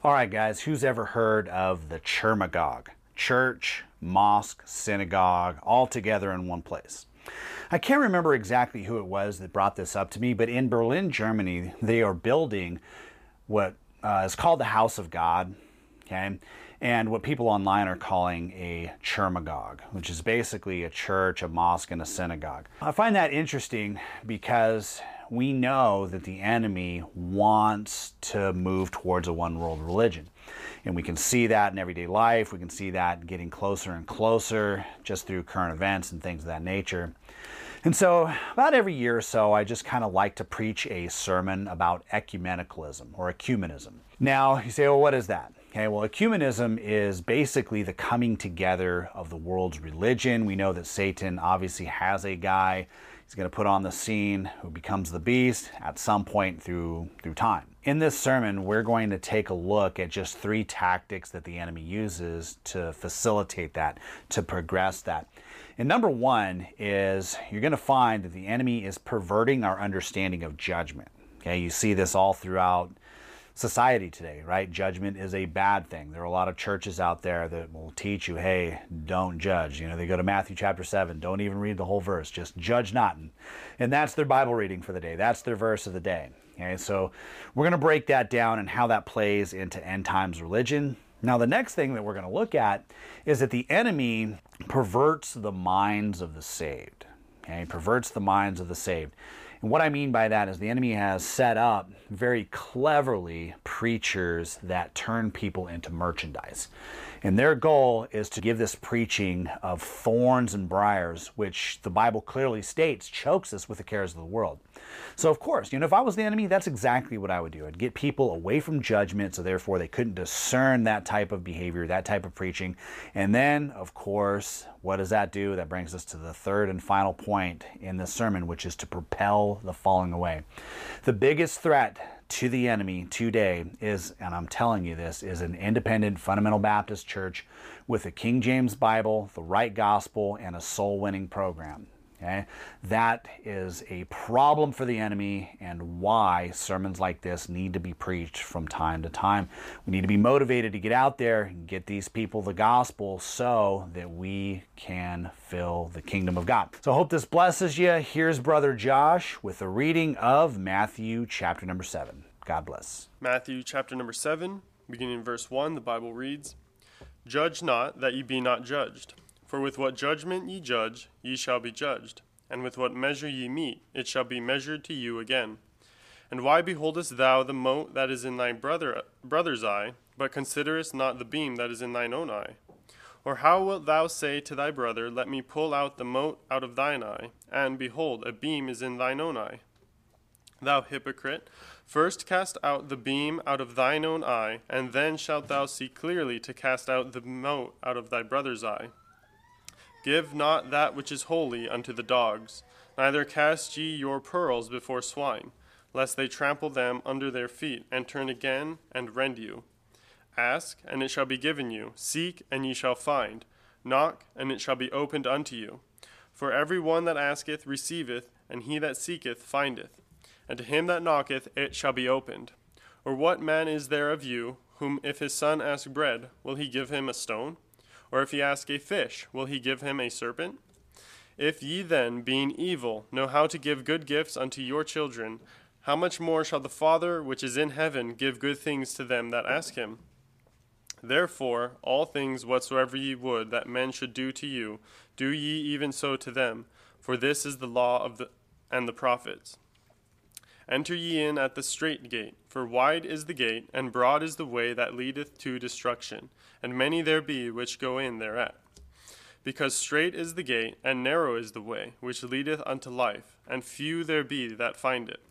All right, guys, who's ever heard of the Chermagog? Church, mosque, synagogue, all together in one place. I can't remember exactly who it was that brought this up to me, but in Berlin, Germany, they are building what is called the House of God, okay? And what people online are calling a Chermagog, which is basically a church, a mosque, and a synagogue. I find that interesting because we know that the enemy wants to move towards a one world religion. And we can see that in everyday life. We can see that getting closer and closer just through current events and things of that nature. And so about every year or so, I just kind of like to preach a sermon about ecumenicalism or ecumenism. Now, you say, well, what is that? Okay, well, ecumenism is basically the coming together of the world's religion. We know that Satan obviously has a guy he's going to put on the scene who becomes the beast at some point through time. In this sermon, we're going to take a look at just 3 tactics that the enemy uses to facilitate that, to progress that. And number 1 is you're going to find that the enemy is perverting our understanding of judgment. Okay, you see this all throughout society today, right? Judgment is a bad thing. There are a lot of churches out there that will teach you, hey, don't judge. You know, they go to Matthew chapter 7, don't even read the whole verse, just judge not. And that's their Bible reading for the day. That's their verse of the day. Okay, so we're going to break that down and how that plays into end times religion. Now, the next thing that we're going to look at is that the enemy perverts the minds of the saved. Okay, perverts the minds of the saved. And what I mean by that is the enemy has set up very cleverly preachers that turn people into merchandise. And their goal is to give this preaching of thorns and briars, which the Bible clearly states chokes us with the cares of the world. So of course, if I was the enemy, that's exactly what I would do. I'd get people away from judgment, so therefore they couldn't discern that type of behavior, that type of preaching. And then, of course, what does that do? That brings us to the third and final point in this sermon, which is to propel the falling away. The biggest threat to the enemy today is, and I'm telling you this, is an independent fundamental Baptist church with a King James Bible, the right gospel, and a soul-winning program. Okay? That is a problem for the enemy, and why sermons like this need to be preached from time to time. We need to be motivated to get out there and get these people the gospel so that we can fill the kingdom of God. So I hope this blesses you. Here's Brother Josh with a reading of Matthew chapter number 7. God bless. Matthew chapter number 7, beginning in verse 1, the Bible reads, "Judge not, that ye be not judged. For with what judgment ye judge, ye shall be judged. And with what measure ye mete, it shall be measured to you again. And why beholdest thou the mote that is in thy brother's eye, but considerest not the beam that is in thine own eye? Or how wilt thou say to thy brother, Let me pull out the mote out of thine eye, and, behold, a beam is in thine own eye? Thou hypocrite, first cast out the beam out of thine own eye, and then shalt thou see clearly to cast out the mote out of thy brother's eye. Give not that which is holy unto the dogs, neither cast ye your pearls before swine, lest they trample them under their feet, and turn again and rend you. Ask, and it shall be given you. Seek, and ye shall find. Knock, and it shall be opened unto you. For every one that asketh receiveth, and he that seeketh findeth. And to him that knocketh it shall be opened. Or what man is there of you, whom if his son ask bread, will he give him a stone? Or if he ask a fish, will he give him a serpent? If ye then, being evil, know how to give good gifts unto your children, how much more shall the Father which is in heaven give good things to them that ask him? Therefore, all things whatsoever ye would that men should do to you, do ye even so to them, for this is the law and the prophets. Enter ye in at the strait gate, for wide is the gate, and broad is the way that leadeth to destruction, and many there be which go in thereat. Because strait is the gate, and narrow is the way, which leadeth unto life, and few there be that find it.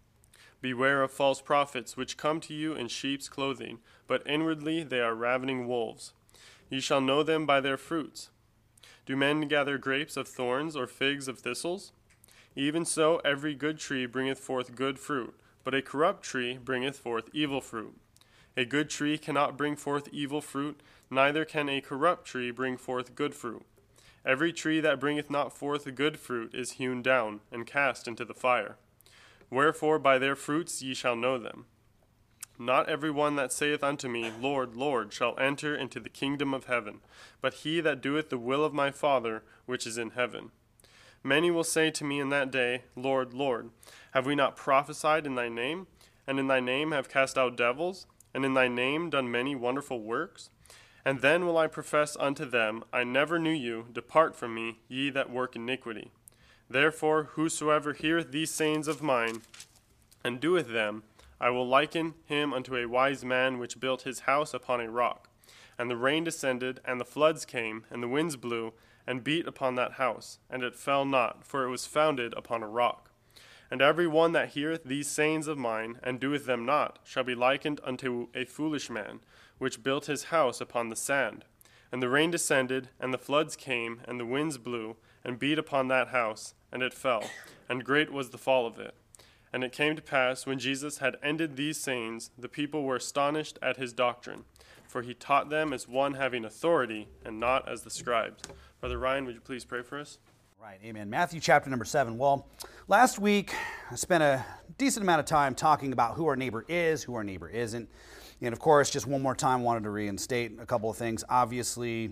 Beware of false prophets, which come to you in sheep's clothing, but inwardly they are ravening wolves. Ye shall know them by their fruits. Do men gather grapes of thorns, or figs of thistles? Even so every good tree bringeth forth good fruit, but a corrupt tree bringeth forth evil fruit. A good tree cannot bring forth evil fruit, neither can a corrupt tree bring forth good fruit. Every tree that bringeth not forth good fruit is hewn down, and cast into the fire. Wherefore by their fruits ye shall know them. Not every one that saith unto me, Lord, Lord, shall enter into the kingdom of heaven, but he that doeth the will of my Father which is in heaven. Many will say to me in that day, Lord, Lord, have we not prophesied in thy name? And in thy name have cast out devils? And in thy name done many wonderful works? And then will I profess unto them, I never knew you, depart from me, ye that work iniquity. Therefore whosoever heareth these sayings of mine, and doeth them, I will liken him unto a wise man which built his house upon a rock. And the rain descended, and the floods came, and the winds blew, and beat upon that house, and it fell not, for it was founded upon a rock. And every one that heareth these sayings of mine, and doeth them not, shall be likened unto a foolish man, which built his house upon the sand. And the rain descended, and the floods came, and the winds blew, and beat upon that house, and it fell, and great was the fall of it. And it came to pass, when Jesus had ended these sayings, the people were astonished at his doctrine, for he taught them as one having authority, and not as the scribes. Brother Ryan, would you please pray for us? Right, amen. Matthew chapter number 7. Well, last week I spent a decent amount of time talking about who our neighbor is, who our neighbor isn't. And of course, just one more time, wanted to reinstate a couple of things. Obviously,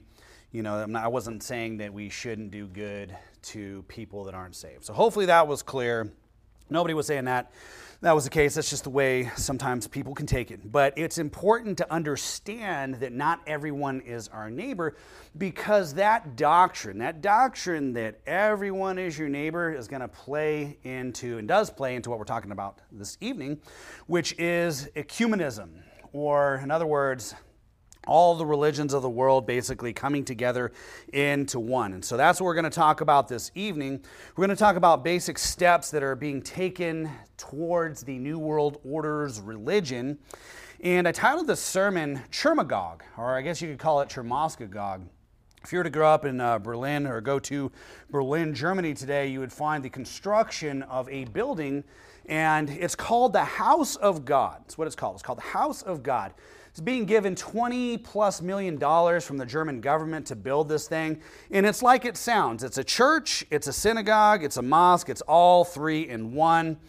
I wasn't saying that we shouldn't do good to people that aren't saved. So hopefully that was clear. Nobody was saying that was the case. That's just the way sometimes people can take it. But it's important to understand that not everyone is our neighbor, because that doctrine that everyone is your neighbor is going to play into, and does play into, what we're talking about this evening, which is ecumenism, or in other words, all the religions of the world basically coming together into one. And so that's what we're going to talk about this evening. We're going to talk about basic steps that are being taken towards the New World Order's religion. And I titled this sermon, Chermagog, or I guess you could call it Chermoskagog. If you were to grow up in Berlin or go to Berlin, Germany today, you would find the construction of a building, and it's called the House of God. That's what it's called. It's called the House of God. It's being given $20+ million from the German government to build this thing. And it's like it sounds. It's a church, it's a synagogue, it's a mosque, it's all three in one.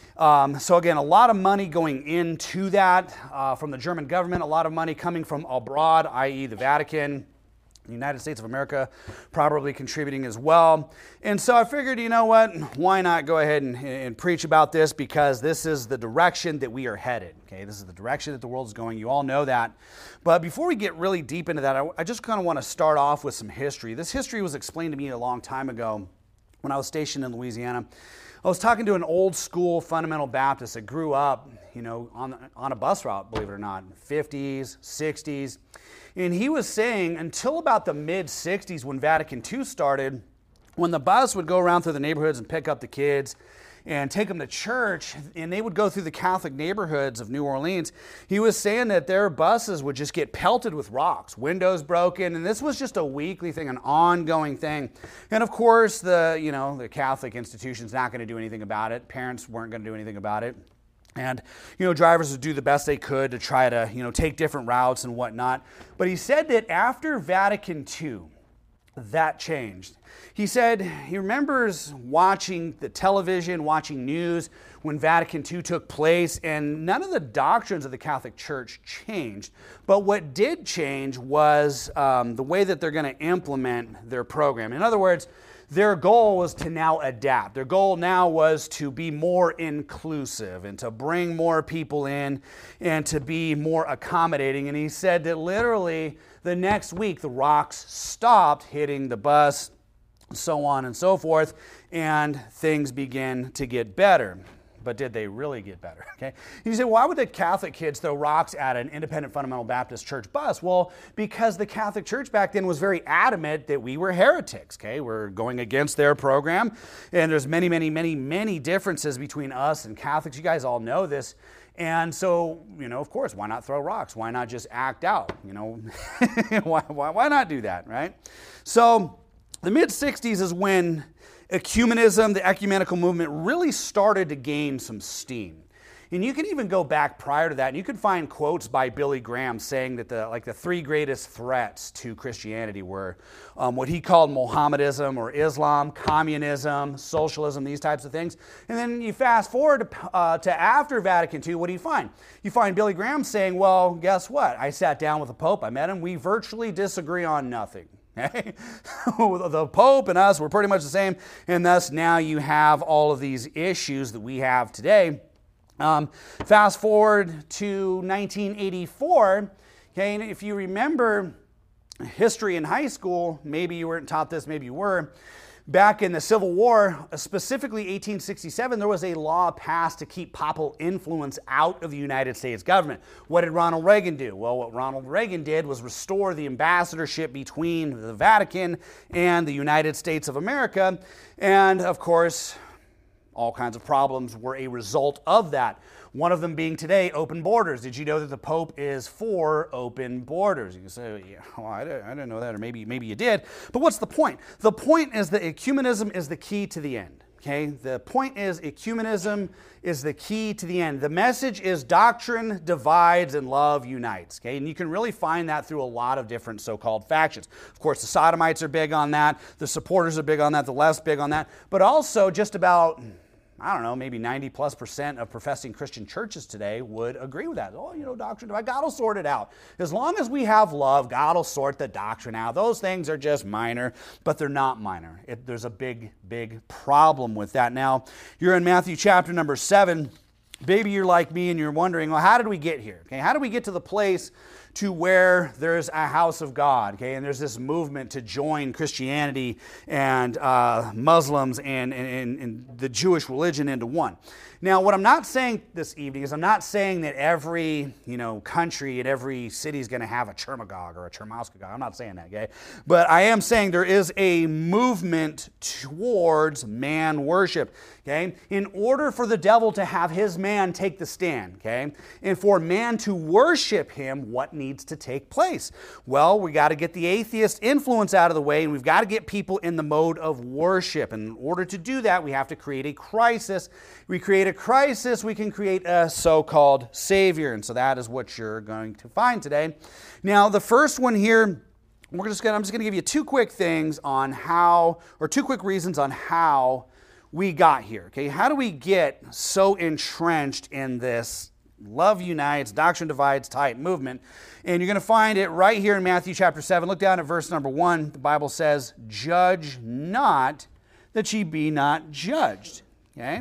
So again, a lot of money going into that from the German government, a lot of money coming from abroad, i.e. the Vatican, the United States of America probably contributing as well. And so I figured, you know what, why not go ahead and preach about this, because this is the direction that we are headed. Okay, this is the direction that the world is going. You all know that. But before we get really deep into that, I just kind of want to start off with some history. This history was explained to me a long time ago when I was stationed in Louisiana. I was talking to an old school fundamental Baptist that grew up, on a bus route, believe it or not, 50s, 60s. And he was saying until about the mid-60s, when Vatican II started, when the bus would go around through the neighborhoods and pick up the kids and take them to church, and they would go through the Catholic neighborhoods of New Orleans, he was saying that their buses would just get pelted with rocks, windows broken, and this was just a weekly thing, an ongoing thing. And of course, the Catholic institution's not going to do anything about it. Parents weren't going to do anything about it. And, drivers would do the best they could to try to, take different routes and whatnot. But he said that after Vatican II, that changed. He said he remembers watching the television, watching news when Vatican II took place, and none of the doctrines of the Catholic Church changed. But what did change was the way that they're going to implement their program. In other words, their goal was to now adapt. Their goal now was to be more inclusive and to bring more people in and to be more accommodating. And he said that literally the next week the rocks stopped hitting the bus, so on and so forth, and things began to get better. But did they really get better? Okay. You say, why would the Catholic kids throw rocks at an independent fundamental Baptist church bus? Well, because the Catholic Church back then was very adamant that we were heretics. Okay, we're going against their program, and there's many, many, many, many differences between us and Catholics. You guys all know this. And so, of course, why not throw rocks? Why not just act out? Why not do that, right? So the mid-60s is when ecumenism, the ecumenical movement, really started to gain some steam. And you can even go back prior to that, and you can find quotes by Billy Graham saying that the three greatest threats to Christianity were what he called Mohammedanism or Islam, communism, socialism, these types of things. And then you fast forward to after Vatican II, what do you find? You find Billy Graham saying, well, guess what? I sat down with the Pope, I met him, we virtually disagree on nothing. Okay? The Pope and us were pretty much the same, and thus now you have all of these issues that we have today. Fast forward to 1984, okay, and if you remember history in high school, maybe you weren't taught this, maybe you were. Back in the Civil War, specifically 1867, there was a law passed to keep papal influence out of the United States government. What did Ronald Reagan do? Well, what Ronald Reagan did was restore the ambassadorship between the Vatican and the United States of America. And of course, all kinds of problems were a result of that. One of them being today, open borders. Did you know that the Pope is for open borders? You can say, yeah, well, I didn't know that, or maybe you did. But what's the point? The point is that ecumenism is the key to the end. Okay? The point is ecumenism is the key to the end. The message is doctrine divides and love unites. Okay? And you can really find that through a lot of different so-called factions. Of course, the Sodomites are big on that. The supporters are big on that. The left's big on that. But also just about, I don't know, maybe 90+% of professing Christian churches today would agree with that. Oh, doctrine, God will sort it out. As long as we have love, God will sort the doctrine out. Those things are just minor, but they're not minor. There's a big, big problem with that. Now, you're in Matthew chapter number 7. Maybe you're like me and you're wondering, well, how did we get here? Okay, how did we get to the place to where there's a house of God, okay, and there's this movement to join Christianity and Muslims and the Jewish religion into one. Now, what I'm not saying this evening is I'm not saying that every country and every city is going to have a Chermagog or a Chermauskagog. I'm not saying that, okay? But I am saying there is a movement towards man worship, okay? In order for the devil to have his man take the stand, okay, and for man to worship him, what needs to take place? Well, we got to get the atheist influence out of the way, and we've got to get people in the mode of worship. And in order to do that, we have to create a crisis. We create a crisis, we can create a so-called savior. And so that is what you're going to find today. Now, the first one here, I'm just going to give you two quick things on how, or two quick reasons on how we got here. Okay, how do we get so entrenched in this love unites, doctrine divides type movement? And you're going to find it right here in Matthew chapter 7. Look down at verse number 1. The Bible says, "Judge not, that ye be not judged." Okay?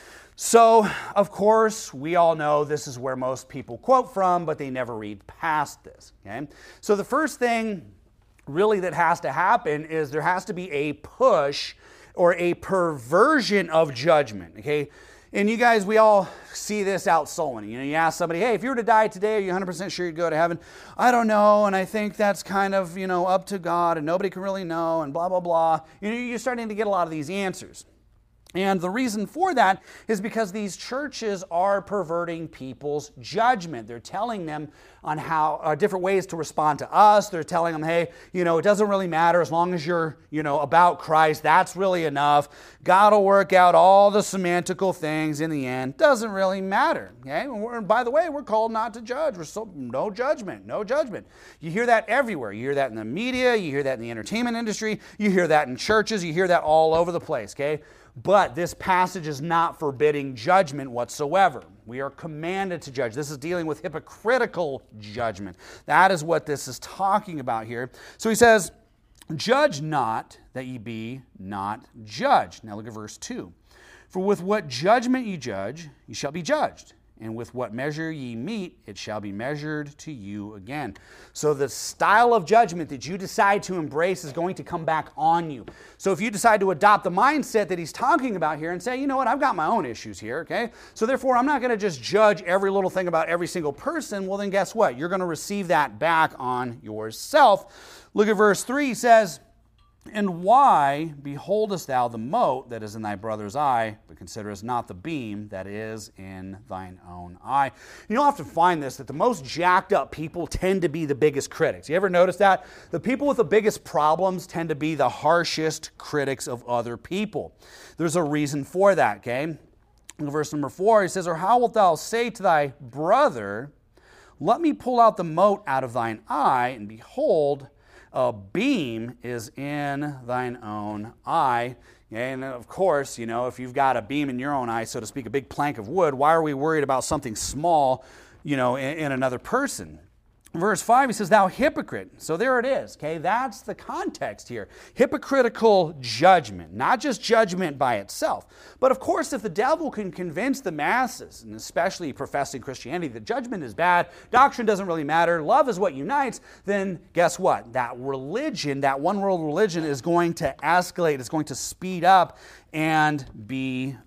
So, of course, we all know this is where most people quote from, but they never read past this. Okay? So the first thing really that has to happen is there has to be a push or a perversion of judgment. Okay? And you guys, we all see this out souling. You ask somebody, hey, if you were to die today, are you 100% sure you'd go to heaven? I don't know, and I think that's kind of, up to God, and nobody can really know, and blah, blah, blah. You're starting to get a lot of these answers. And the reason for that is because these churches are perverting people's judgment. They're telling them on how different ways to respond to us. They're telling them, hey, it doesn't really matter as long as you're, about Christ. That's really enough. God will work out all the semantical things in the end. Doesn't really matter. Okay? And by the way, we're called not to judge. No judgment, no judgment. You hear that everywhere. You hear that in the media. You hear that in the entertainment industry. You hear that in churches. You hear that all over the place. Okay? But this passage is not forbidding judgment whatsoever. We are commanded to judge. This is dealing with hypocritical judgment. That is what this is talking about here. So he says, "Judge not, that ye be not judged." Now look at verse 2. "For with what judgment ye judge, ye shall be judged. And with what measure ye meet, it shall be measured to you again." So the style of judgment that you decide to embrace is going to come back on you. So if you decide to adopt the mindset that he's talking about here and say, you know what, I've got my own issues here, okay? So therefore, I'm not going to just judge every little thing about every single person. Well, then guess what? You're going to receive that back on yourself. Look at verse 3. He says, "And why beholdest thou the mote that is in thy brother's eye, but considerest not the beam that is in thine own eye?" You'll often find this, that the most jacked up people tend to be the biggest critics. You ever notice that? The people with the biggest problems tend to be the harshest critics of other people. There's a reason for that, okay? In verse number 4, he says, or how wilt thou say to thy brother, let me pull out the mote out of thine eye, and behold, a beam is in thine own eye. And of course, if you've got a beam in your own eye, so to speak, a big plank of wood, why are we worried about something small, in another person? Verse 5, he says, thou hypocrite. So there it is, okay? That's the context here. Hypocritical judgment, not just judgment by itself. But of course, if the devil can convince the masses, and especially professing Christianity, that judgment is bad, doctrine doesn't really matter, love is what unites, then guess what? That religion, that one world religion is going to escalate, it's going to speed up and be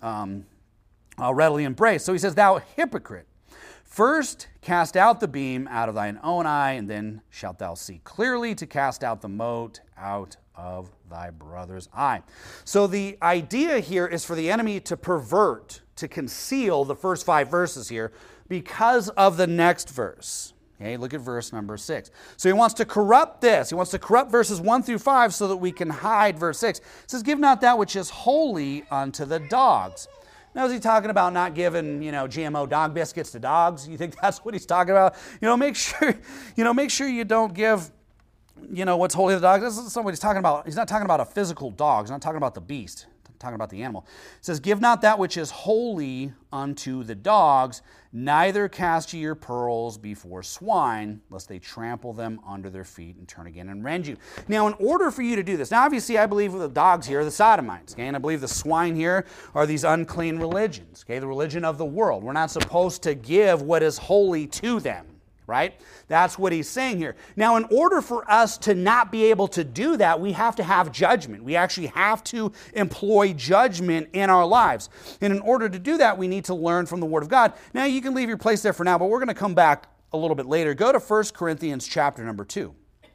readily embraced. So he says, thou hypocrite. First, cast out the beam out of thine own eye, and then shalt thou see clearly to cast out the mote out of thy brother's eye. So the idea here is for the enemy to pervert, to conceal the first 5 verses here because of the next verse. Okay, look at verse number 6. So he wants to corrupt this. He wants to corrupt verses 1 through 5 so that we can hide verse 6. It says, give not that which is holy unto the dogs. Now, is he talking about not giving, GMO dog biscuits to dogs? You think that's what he's talking about? Make sure you don't give, what's holy to the dogs. That's not what he's talking about. He's not talking about a physical dog. He's not talking about the beast. He's talking about the animal. It says, give not that which is holy unto the dogs, neither cast ye your pearls before swine, lest they trample them under their feet and turn again and rend you. Now, in order for you to do this, now obviously I believe the dogs here are the sodomites, okay? And I believe the swine here are these unclean religions, okay? The religion of the world. We're not supposed to give what is holy to them, right? That's what he's saying here. Now, in order for us to not be able to do that, we have to have judgment. We actually have to employ judgment in our lives. And in order to do that, we need to learn from the Word of God. Now, you can leave your place there for now, but we're going to come back a little bit later. Go to 1 Corinthians chapter number 2.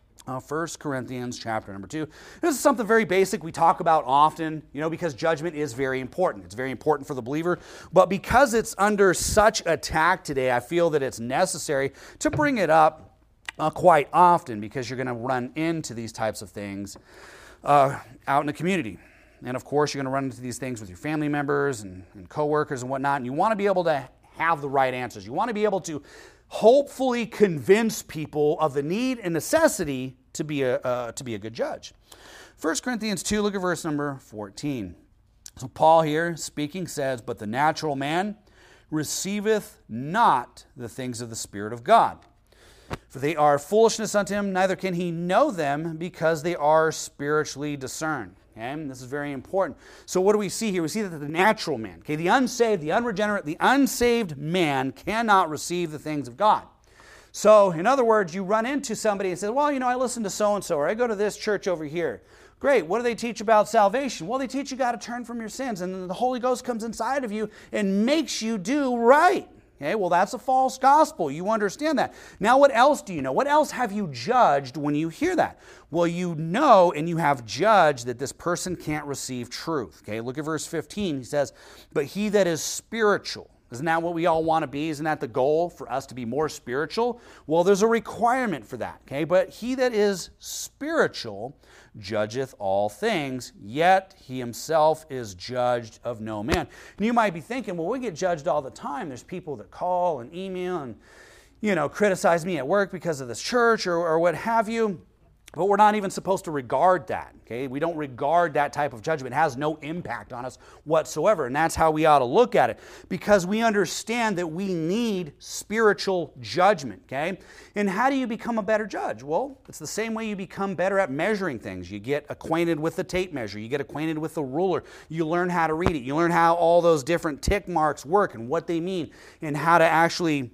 1 Corinthians chapter number 2. This is something very basic we talk about often, because judgment is very important. It's very important for the believer. But because it's under such attack today, I feel that it's necessary to bring it up quite often, because you're going to run into these types of things out in the community. And of course, you're going to run into these things with your family members and coworkers and whatnot. And you want to be able to have the right answers. You want to be able to hopefully convince people of the need and necessity to be a good judge. 1 Corinthians 2, look at verse number 14. So Paul here speaking says, but the natural man receiveth not the things of the Spirit of God, for they are foolishness unto him, neither can he know them, because they are spiritually discerned. Okay? And this is very important. So what do we see here? We see that the natural man, okay, the unsaved, the unregenerate, the unsaved man cannot receive the things of God. So, in other words, you run into somebody and say, well, I listen to so-and-so, or I go to this church over here. Great, what do they teach about salvation? Well, they teach you got to turn from your sins, and then the Holy Ghost comes inside of you and makes you do right. Okay, well, that's a false gospel. You understand that. Now, what else do you know? What else have you judged when you hear that? Well, you know and you have judged that this person can't receive truth. Okay, look at verse 15. He says, but he that is spiritual. Isn't that what we all want to be? Isn't that the goal, for us to be more spiritual? Well, there's a requirement for that. Okay, but he that is spiritual judgeth all things, yet he himself is judged of no man. And you might be thinking, well, we get judged all the time. There's people that call and email and, criticize me at work because of this church or what have you. But we're not even supposed to regard that, okay? We don't regard that type of judgment. It has no impact on us whatsoever, and that's how we ought to look at it, because we understand that we need spiritual judgment, okay? And how do you become a better judge? Well, it's the same way you become better at measuring things. You get acquainted with the tape measure. You get acquainted with the ruler. You learn how to read it. You learn how all those different tick marks work and what they mean and how to actually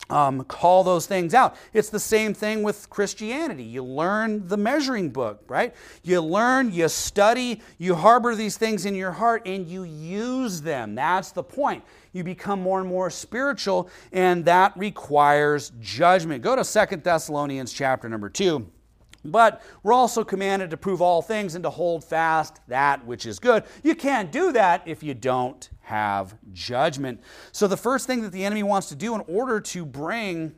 call those things out. It's the same thing with Christianity. You learn the measuring book, right? You learn, you study, you harbor these things in your heart, and you use them. That's the point. You become more and more spiritual, and that requires judgment. Go to 2 Thessalonians chapter number 2. But we're also commanded to prove all things and to hold fast that which is good. You can't do that if you don't have judgment. So the first thing that the enemy wants to do in order to bring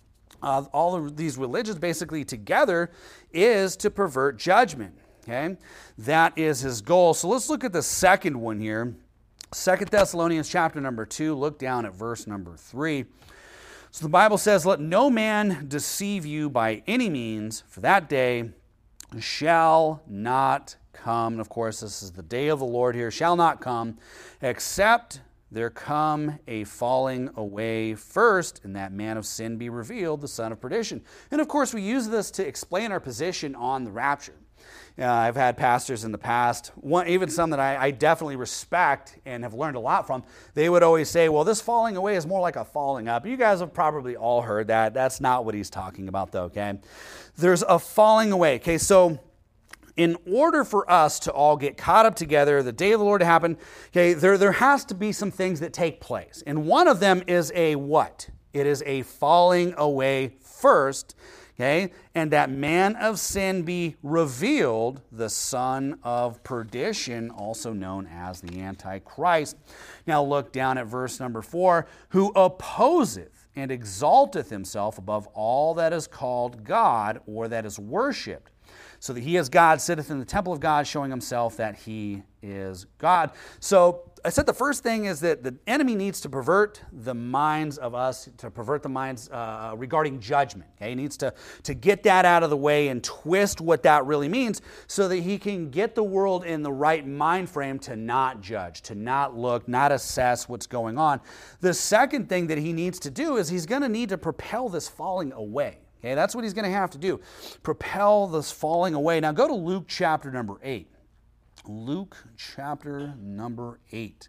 all of these religions basically together is to pervert judgment. Okay, that is his goal. So let's look at the second one here. 2 Thessalonians chapter number 2, look down at verse number 3. So the Bible says, "Let no man deceive you by any means, for that day shall not come." And of course, this is the day of the Lord here, shall not come, except there come a falling away first, and that man of sin be revealed, the son of perdition. And of course, we use this to explain our position on the rapture. I've had pastors in the past, even some that I definitely respect and have learned a lot from, they would always say, well, this falling away is more like a falling up. You guys have probably all heard that. That's not what he's talking about, though, okay? There's a falling away, okay? So in order for us to all get caught up together, the day of the Lord to happen, okay, there has to be some things that take place. And one of them is a what? It is a falling away first, okay, and that man of sin be revealed, the son of perdition, also known as the Antichrist. Now look down at verse number 4, who opposeth and exalteth himself above all that is called God or that is worshipped, so that he as God sitteth in the temple of God, showing himself that he is God. So I said the first thing is that the enemy needs to pervert the minds of us, to pervert the minds regarding judgment. Okay? He needs to get that out of the way and twist what that really means so that he can get the world in the right mind frame to not judge, to not look, not assess what's going on. The second thing that he needs to do is he's going to need to propel this falling away. Okay, that's what he's going to have to do. Propel this falling away. Now go to Luke chapter number 8. Luke chapter number 8.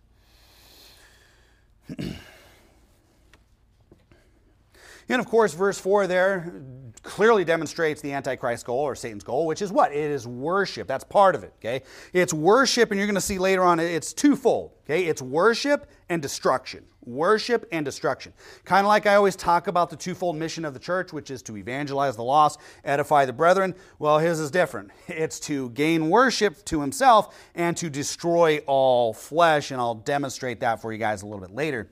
And of course, verse 4 there clearly demonstrates the Antichrist goal or Satan's goal, which is what? It is worship. That's part of it, okay? It's worship, and you're going to see later on it's twofold, okay? It's worship and destruction. Worship and destruction. Kind of like I always talk about the twofold mission of the church, which is to evangelize the lost, edify the brethren. Well, his is different. It's to gain worship to himself and to destroy all flesh, and I'll demonstrate that for you guys a little bit later.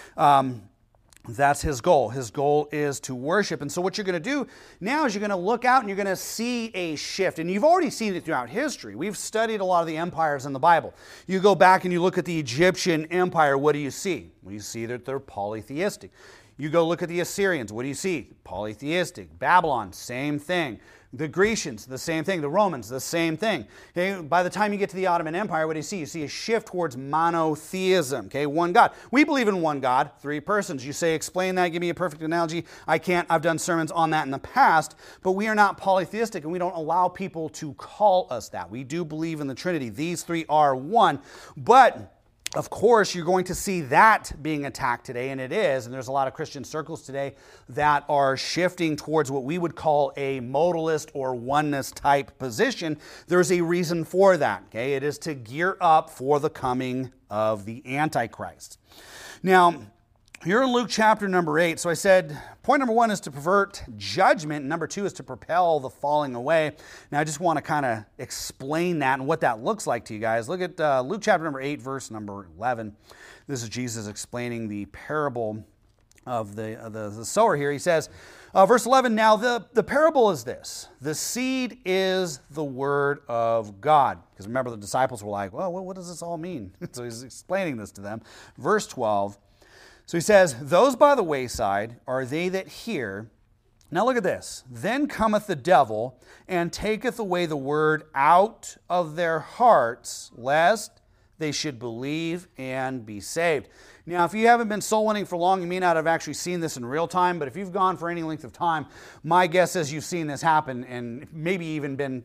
That's his goal. His goal is to worship. And so what you're going to do now is you're going to look out and you're going to see a shift. And you've already seen it throughout history. We've studied a lot of the empires in the Bible. You go back and you look at the Egyptian empire, what do you see? Well, you see that they're polytheistic. You go look at the Assyrians, what do you see? Polytheistic. Babylon, same thing. The Grecians, the same thing. The Romans, the same thing. Okay, by the time you get to the Ottoman Empire, what do you see? You see a shift towards monotheism. Okay, one God. We believe in one God, three persons. You say, explain that, give me a perfect analogy. I can't. I've done sermons on that in the past, but we are not polytheistic, and we don't allow people to call us that. We do believe in the Trinity. These three are one, but of course, you're going to see that being attacked today, and it is, and there's a lot of Christian circles today that are shifting towards what we would call a modalist or oneness type position. There's a reason for that, okay? It is to gear up for the coming of the Antichrist. Now, here in Luke chapter number 8, so I said point number 1 is to pervert judgment. Number 2 is to propel the falling away. Now I just want to kind of explain that and what that looks like to you guys. Look at Luke chapter number 8, verse number 11. This is Jesus explaining the parable of the sower here. He says, verse 11, now the parable is this. The seed is the word of God. Because remember, the disciples were like, well, what does this all mean? So he's explaining this to them. Verse 12, so he says, those by the wayside are they that hear. Now look at this. Then cometh the devil and taketh away the word out of their hearts, lest they should believe and be saved. Now, if you haven't been soul winning for long, you may not have actually seen this in real time, but if you've gone for any length of time, my guess is you've seen this happen and maybe even been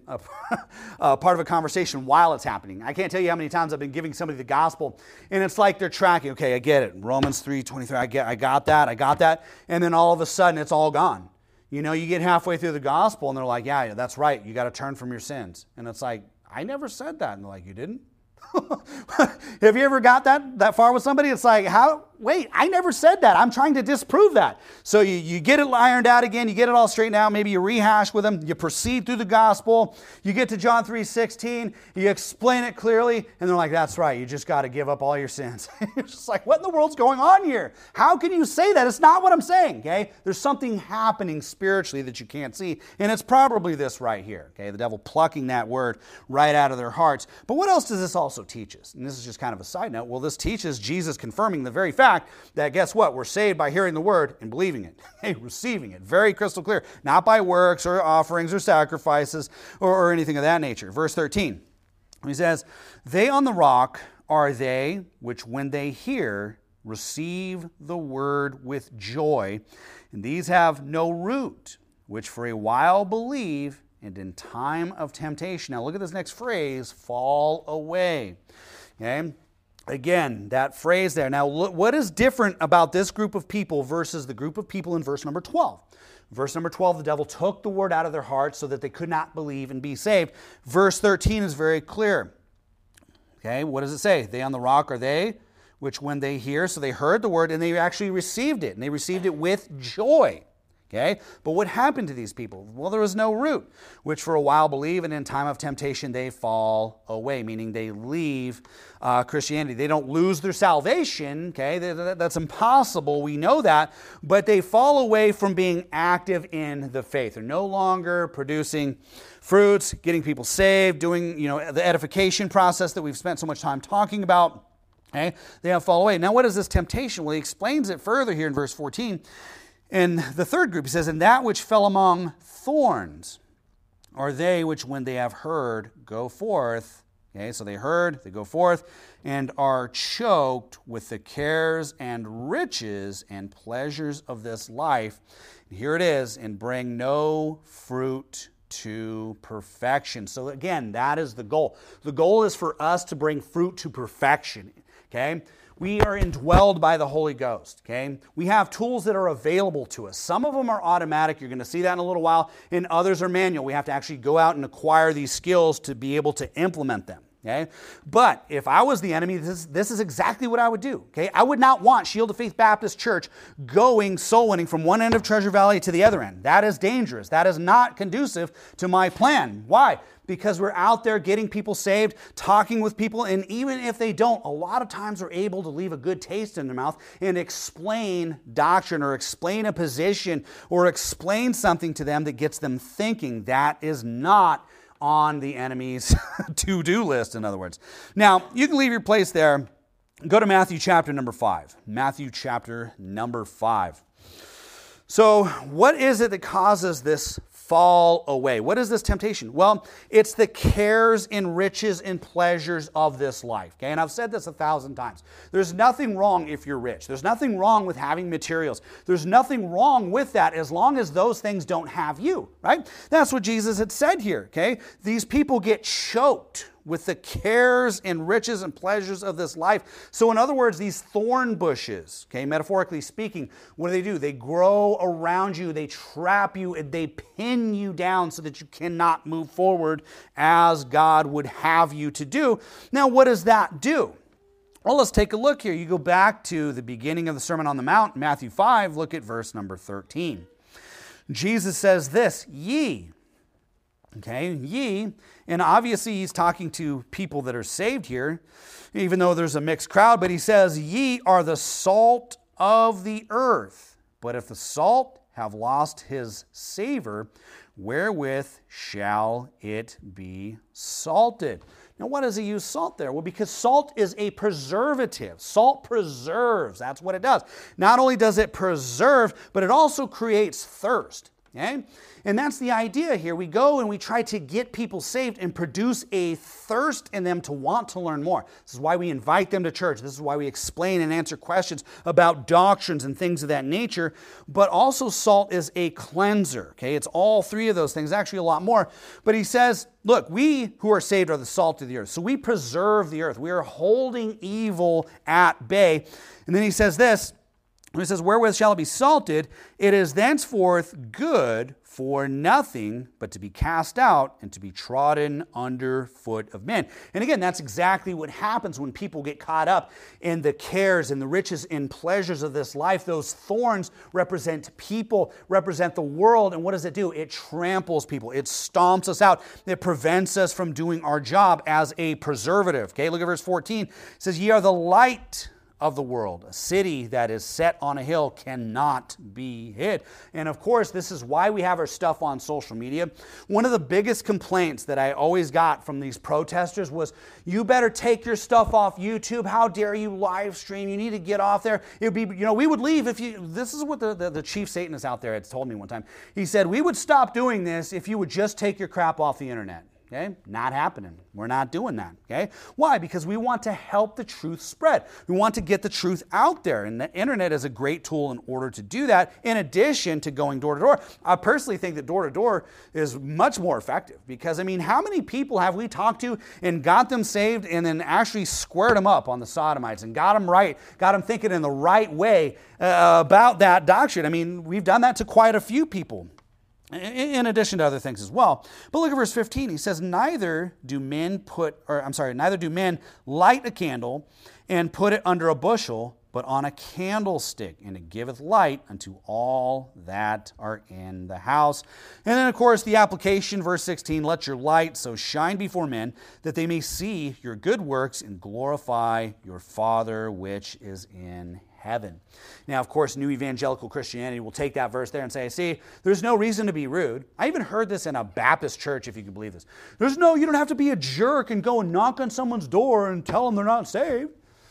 a part of a conversation while it's happening. I can't tell you how many times I've been giving somebody the gospel, and it's like they're tracking, okay, I get it, Romans 3:23, I got that, and then all of a sudden it's all gone. You know, you get halfway through the gospel, and they're like, yeah, that's right, you got to turn from your sins. And it's like, I never said that. And they're like, you didn't? Have you ever got that far with somebody? It's like, wait, I never said that. I'm trying to disprove that. So you get it ironed out again. You get it all straightened out. Maybe you rehash with them. You proceed through the gospel. You get to John 3:16. You explain it clearly. And they're like, that's right. You just got to give up all your sins. You're just like, what in the world's going on here? How can you say that? It's not what I'm saying, okay? There's something happening spiritually that you can't see. And it's probably this right here, okay? The devil plucking that word right out of their hearts. But what else does this all also teaches, and this is just kind of a side note, well, this teaches Jesus confirming the very fact that, guess what? We're saved by hearing the word and believing it, hey, receiving it. Very crystal clear. Not by works or offerings or sacrifices or anything of that nature. Verse 13, he says, they on the rock are they which when they hear receive the word with joy, and these have no root, which for a while believe, and in time of temptation. Now look at this next phrase, fall away. Okay? Again, that phrase there. Now look, what is different about this group of people versus the group of people in verse number 12? Verse number 12, the devil took the word out of their hearts so that they could not believe and be saved. Verse 13 is very clear. Okay, what does it say? They on the rock are they, which when they hear, so they heard the word and they actually received it, and they received it with joy. Okay, but what happened to these people? Well, there was no root, which for a while believe, and in time of temptation they fall away, meaning they leave Christianity. They don't lose their salvation, okay? That's impossible, we know that, but they fall away from being active in the faith. They're no longer producing fruits, getting people saved, doing, the edification process that we've spent so much time talking about. Okay? They have fall away. Now, what is this temptation? Well, he explains it further here in verse 14. In the third group, he says, and that which fell among thorns are they which when they have heard go forth. Okay, so they heard, they go forth, and are choked with the cares and riches and pleasures of this life. And here it is, and bring no fruit to perfection. So again, that is the goal. The goal is for us to bring fruit to perfection. Okay? We are indwelled by the Holy Ghost, okay? We have tools that are available to us. Some of them are automatic. You're going to see that in a little while. And others are manual. We have to actually go out and acquire these skills to be able to implement them, okay? But if I was the enemy, this is exactly what I would do, okay? I would not want Shield of Faith Baptist Church going soul winning from one end of Treasure Valley to the other end. That is dangerous. That is not conducive to my plan. Why? Because we're out there getting people saved, talking with people, and even if they don't, a lot of times we're able to leave a good taste in their mouth and explain doctrine or explain a position or explain something to them that gets them thinking. That is not on the enemy's to-do list, in other words. Now, you can leave your place there. Go to Matthew chapter number 5. Matthew chapter number 5. So, what is it that causes this fall away? What is this temptation? Well, it's the cares and riches and pleasures of this life. Okay, and I've said this 1,000 times. There's nothing wrong if you're rich. There's nothing wrong with having materials. There's nothing wrong with that as long as those things don't have you, right? That's what Jesus had said here, okay? These people get choked with the cares and riches and pleasures of this life. So in other words, these thorn bushes, okay, metaphorically speaking, what do? They grow around you, they trap you, and they pin you down so that you cannot move forward as God would have you to do. Now, what does that do? Well, let's take a look here. You go back to the beginning of the Sermon on the Mount, Matthew 5, look at verse number 13. Jesus says this, ye. Okay, ye, and obviously he's talking to people that are saved here, even though there's a mixed crowd, but he says, ye are the salt of the earth. But if the salt have lost his savor, wherewith shall it be salted? Now, why does he use salt there? Well, because salt is a preservative. Salt preserves. That's what it does. Not only does it preserve, but it also creates thirst. Okay? And that's the idea here. We go and we try to get people saved and produce a thirst in them to want to learn more. This is why we invite them to church. This is why we explain and answer questions about doctrines and things of that nature. But also salt is a cleanser. Okay? It's all three of those things, actually a lot more. But he says, look, we who are saved are the salt of the earth. So we preserve the earth. We are holding evil at bay. And then he says this, he says, wherewith shall it be salted? It is thenceforth good for nothing but to be cast out and to be trodden under foot of men. And again, that's exactly what happens when people get caught up in the cares and the riches and pleasures of this life. Those thorns represent people, represent the world. And what does it do? It tramples people. It stomps us out. It prevents us from doing our job as a preservative. Okay, look at verse 14. It says, ye are the light of the world. A city that is set on a hill cannot be hid. And of course, this is why we have our stuff on social media. One of the biggest complaints that I always got from these protesters was, you better take your stuff off YouTube. How dare you live stream? You need to get off there. It would be, we would leave if you, this is what the chief Satanist out there had told me one time. He said, we would stop doing this if you would just take your crap off the internet. Okay? Not happening. We're not doing that. Okay? Why? Because we want to help the truth spread. We want to get the truth out there. And the internet is a great tool in order to do that, in addition to going door to door. I personally think that door to door is much more effective because, how many people have we talked to and got them saved and then actually squared them up on the sodomites and got them right, got them thinking in the right way about that doctrine? We've done that to quite a few people, in addition to other things as well. But look at verse 15. He says, neither do men light a candle and put it under a bushel, but on a candlestick, and it giveth light unto all that are in the house. And then, of course, the application, verse 16, let your light so shine before men that they may see your good works and glorify your Father which is in heaven. Now, of course, New Evangelical Christianity will take that verse there and say, see, there's no reason to be rude. I even heard this in a Baptist church, if you can believe this. You don't have to be a jerk and go and knock on someone's door and tell them they're not saved.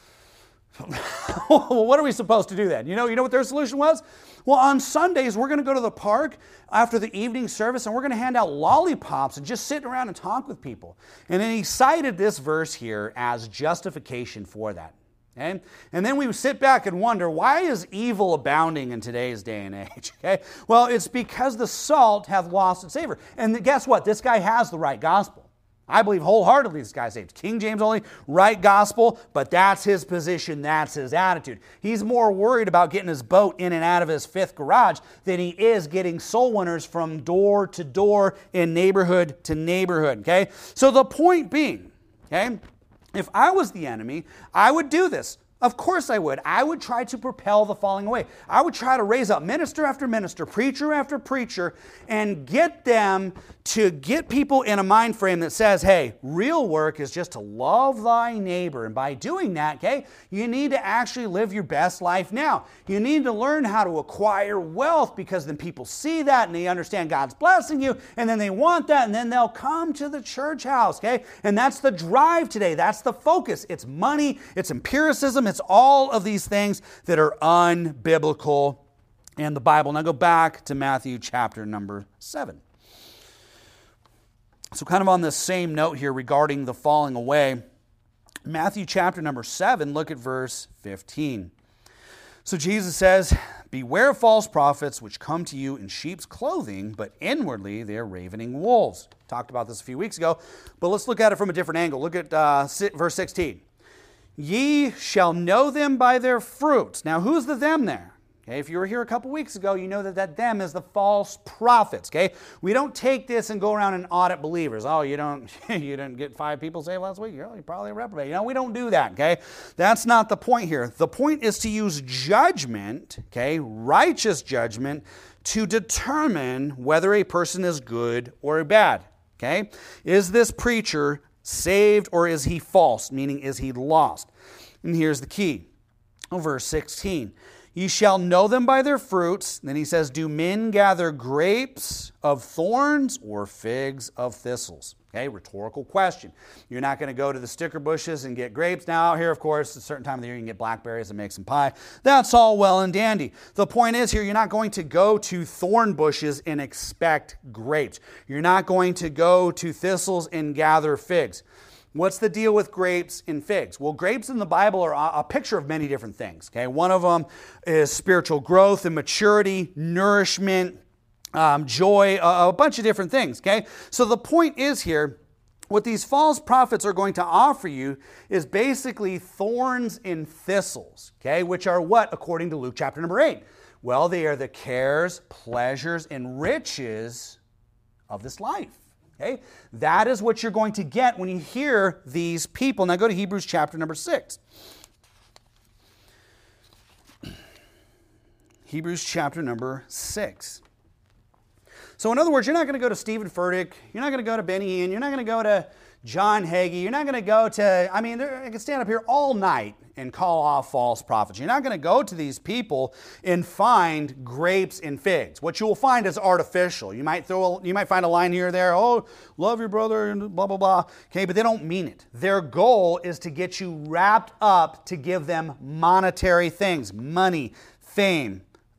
Well, what are we supposed to do then? You know what their solution was? Well, on Sundays, we're going to go to the park after the evening service and we're going to hand out lollipops and just sit around and talk with people. And then he cited this verse here as justification for that. Okay? And then we sit back and wonder, why is evil abounding in today's day and age? Okay? Well, it's because the salt hath lost its savor. And guess what? This guy has the right gospel. I believe wholeheartedly this guy saves. King James only, right gospel, but that's his position, that's his attitude. He's more worried about getting his boat in and out of his fifth garage than he is getting soul winners from door to door and neighborhood to neighborhood. Okay? So the point being, okay, if I was the enemy, I would do this. Of course I would. I would try to propel the falling away. I would try to raise up minister after minister, preacher after preacher, and get them to get people in a mind frame that says, hey, real work is just to love thy neighbor. And by doing that, okay, you need to actually live your best life now. You need to learn how to acquire wealth because then people see that and they understand God's blessing you and then they want that and then they'll come to the church house, okay? And that's the drive today. That's the focus. It's money. It's empiricism. It's all of these things that are unbiblical in the Bible. Now go back to Matthew chapter number 7. So kind of on the same note here regarding the falling away, Matthew chapter number 7, look at verse 15. So Jesus says, beware of false prophets which come to you in sheep's clothing, but inwardly they are ravening wolves. Talked about this a few weeks ago, but let's look at it from a different angle. Look at verse 16. Ye shall know them by their fruits. Now, who's the them there? Okay, if you were here a couple weeks ago, you know that them is the false prophets. Okay, we don't take this and go around and audit believers. Oh, you didn't get 5 people saved last week. You're probably a reprobate. We don't do that. Okay, that's not the point here. The point is to use judgment, okay, righteous judgment, to determine whether a person is good or bad. Okay, is this preacher saved or is he false? Meaning, is he lost? And here's the key. Verse 16. Ye shall know them by their fruits. Then he says, do men gather grapes of thorns or figs of thistles? Okay, rhetorical question. You're not going to go to the sticker bushes and get grapes. Now out here, of course, at a certain time of the year, you can get blackberries and make some pie. That's all well and dandy. The point is here, you're not going to go to thorn bushes and expect grapes. You're not going to go to thistles and gather figs. What's the deal with grapes and figs? Well, grapes in the Bible are a picture of many different things. Okay, one of them is spiritual growth and maturity, nourishment, joy, a bunch of different things. Okay, so the point is here, what these false prophets are going to offer you is basically thorns and thistles. Okay, which are what according to Luke chapter number 8? Well, they are the cares, pleasures, and riches of this life. Okay? That is what you're going to get when you hear these people. Now go to Hebrews chapter number 6. Hebrews chapter number 6. So in other words, you're not going to go to Stephen Furtick, you're not going to go to Benny Hinn, you're not going to go to John Hagee, you're not going to go to, I can stand up here all night and call off false prophets. You're not going to go to these people and find grapes and figs. What you will find is artificial. You might find a line here or there, oh, love your brother, and blah, blah, blah. Okay, but they don't mean it. Their goal is to get you wrapped up to give them monetary things, money, fame,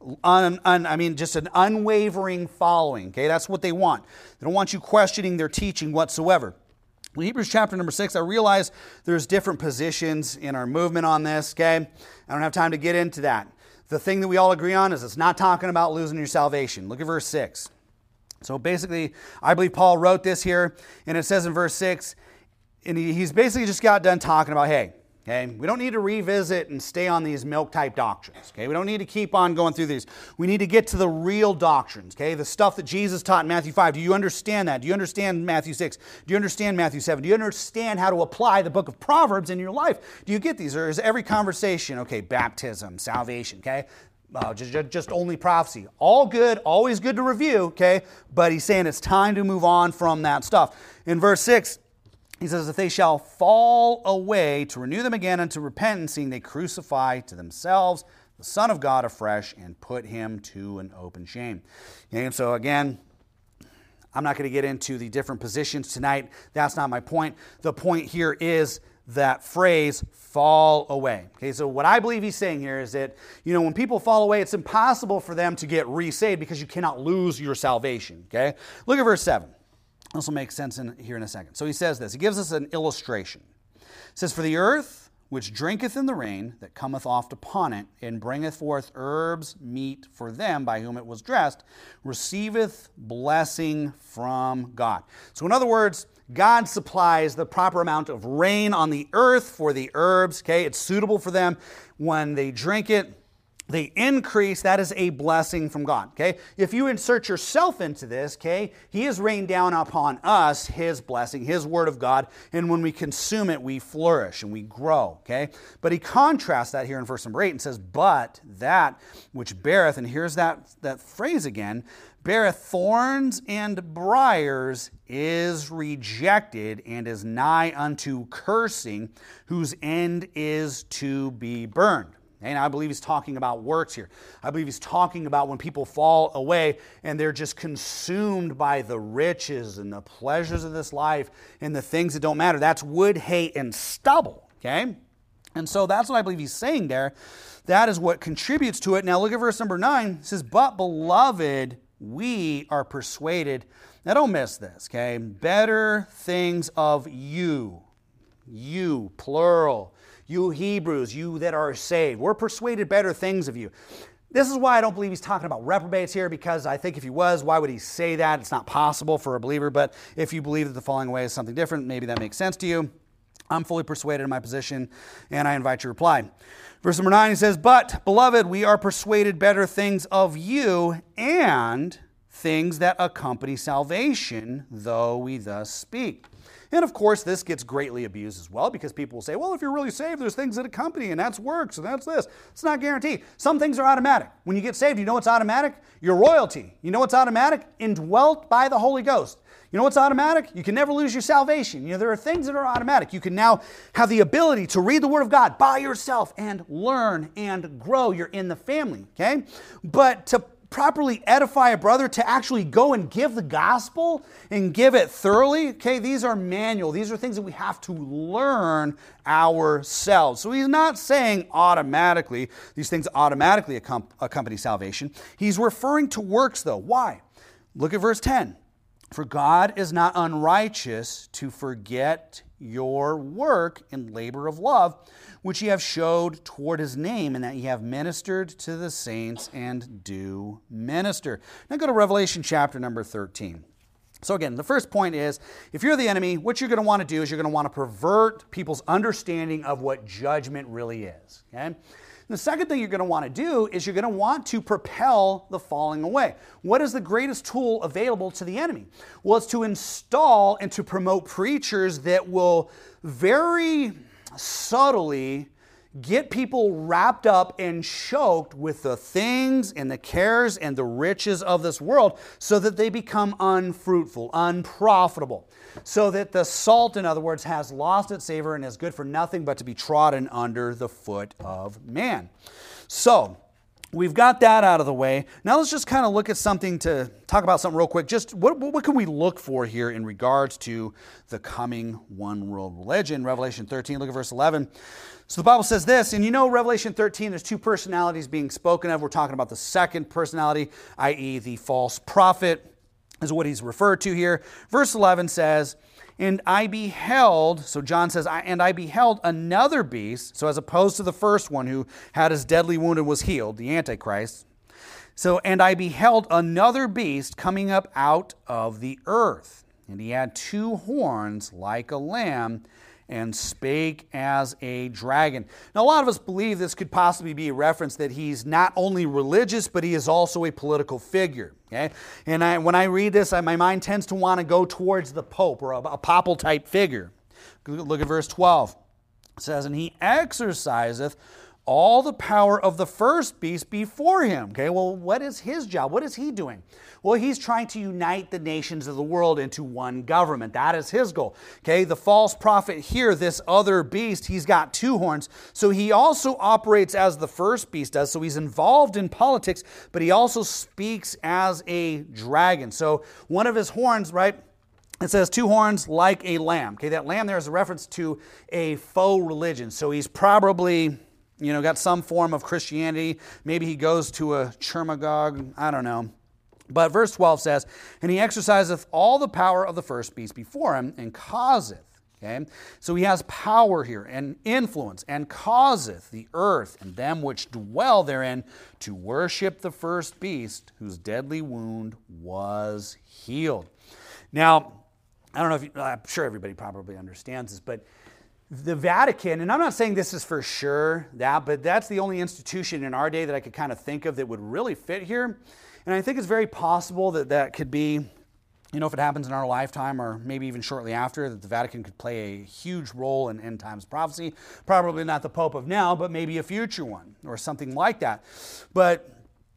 just an unwavering following. Okay, that's what they want. They don't want you questioning their teaching whatsoever. In Hebrews chapter number 6, I realize there's different positions in our movement on this, okay? I don't have time to get into that. The thing that we all agree on is it's not talking about losing your salvation. Look at verse 6. So basically, I believe Paul wrote this here, and it says in verse 6, and he's basically just got done talking about, hey, okay, we don't need to revisit and stay on these milk-type doctrines. Okay, we don't need to keep on going through these. We need to get to the real doctrines. Okay, the stuff that Jesus taught in Matthew 5. Do you understand that? Do you understand Matthew 6? Do you understand Matthew 7? Do you understand how to apply the book of Proverbs in your life? Do you get these? Or is every conversation, okay, baptism, salvation, okay? Just only prophecy. All good, always good to review, okay? But he's saying it's time to move on from that stuff. In verse 6, he says, if they shall fall away, to renew them again unto repentance, seeing they crucify to themselves the Son of God afresh and put him to an open shame. And so again, I'm not going to get into the different positions tonight. That's not my point. The point here is that phrase, fall away. Okay, so what I believe he's saying here is that, when people fall away, it's impossible for them to get resaved because you cannot lose your salvation. Okay, look at verse 7. This will make sense here in a second. So he says this. He gives us an illustration. It says, for the earth which drinketh in the rain that cometh oft upon it, and bringeth forth herbs meet for them by whom it was dressed, receiveth blessing from God. So in other words, God supplies the proper amount of rain on the earth for the herbs. Okay, it's suitable for them. When they drink it, they increase. That is a blessing from God. Okay, if you insert yourself into this, okay, He has rained down upon us His blessing, His word of God, and when we consume it, we flourish and we grow. Okay, but He contrasts that here in verse number 8 and says, "But that which beareth," and here's that phrase again, "beareth thorns and briars, is rejected and is nigh unto cursing, whose end is to be burned." And I believe he's talking about works here. I believe he's talking about when people fall away and they're just consumed by the riches and the pleasures of this life and the things that don't matter. That's wood, hay, and stubble, okay? And so that's what I believe he's saying there. That is what contributes to it. Now look at verse number 9. It says, "But beloved, we are persuaded." Now don't miss this, okay? Better things of you, plural. You Hebrews, you that are saved, we're persuaded better things of you. This is why I don't believe he's talking about reprobates here, because I think if he was, why would he say that? It's not possible for a believer, but if you believe that the falling away is something different, maybe that makes sense to you. I'm fully persuaded in my position, and I invite your reply. Verse number 9, he says, "But, beloved, we are persuaded better things of you, and things that accompany salvation, though we thus speak." And of course, this gets greatly abused as well, because people will say, well, if you're really saved, there's things that accompany, and that's works, and that's this. It's not guaranteed. Some things are automatic. When you get saved, you know what's automatic? Your royalty. You know what's automatic? Indwelt by the Holy Ghost. You know what's automatic? You can never lose your salvation. There are things that are automatic. You can now have the ability to read the Word of God by yourself and learn and grow. You're in the family, okay? But to properly edify a brother, to actually go and give the gospel and give it thoroughly, okay, these are manual. These are things that we have to learn ourselves. So he's not saying automatically, these things automatically accompany salvation. He's referring to works though. Why? Look at verse 10. "For God is not unrighteous to forget your work and labor of love, which ye have showed toward his name, and that ye have ministered to the saints and do minister." Now go to Revelation chapter number 13. So again, the first point is, if you're the enemy, what you're going to want to do is you're going to want to pervert people's understanding of what judgment really is. Okay? The second thing you're going to want to do is you're going to want to propel the falling away. What is the greatest tool available to the enemy? Well, it's to install and to promote preachers that will very subtly get people wrapped up and choked with the things and the cares and the riches of this world so that they become unfruitful, unprofitable. So that the salt, in other words, has lost its savor and is good for nothing but to be trodden under the foot of man. So, we've got that out of the way. Now let's just kind of look at something to talk about something real quick. Just what can we look for here in regards to the coming one world religion? Revelation 13, look at verse 11. So the Bible says this, and you know Revelation 13, there's two personalities being spoken of. We're talking about the second personality, i.e. the false prophet, is what he's referred to here. Verse 11 says, and I beheld, so John says, and I beheld another beast, so as opposed to the first one who had his deadly wound and was healed, the Antichrist. So, and I beheld another beast coming up out of the earth, and he had two horns like a lamb, and spake as a dragon. Now, a lot of us believe this could possibly be a reference that he's not only religious, but he is also a political figure. Okay? And when I read this, my mind tends to want to go towards the Pope or a papal type figure. Look at verse 12. It says, and he exerciseth all the power of the first beast before him. Okay, well, what is his job? What is he doing? Well, he's trying to unite the nations of the world into one government. That is his goal. Okay, the false prophet here, this other beast, he's got two horns. So he also operates as the first beast does. So he's involved in politics, but he also speaks as a dragon. So one of his horns, right? It says two horns like a lamb. Okay, that lamb there is a reference to a faux religion. So he's probably, got some form of Christianity. Maybe he goes to a Chermagog. I don't know. But verse 12 says, and he exerciseth all the power of the first beast before him, and causeth. Okay? So he has power here, and influence, and causeth the earth and them which dwell therein to worship the first beast, whose deadly wound was healed. Now, I don't know I'm sure everybody probably understands this, but the Vatican, and I'm not saying this is for sure but that's the only institution in our day that I could kind of think of that would really fit here. And I think it's very possible that could be, if it happens in our lifetime or maybe even shortly after, that the Vatican could play a huge role in end times prophecy. Probably not the Pope of now, but maybe a future one or something like that. But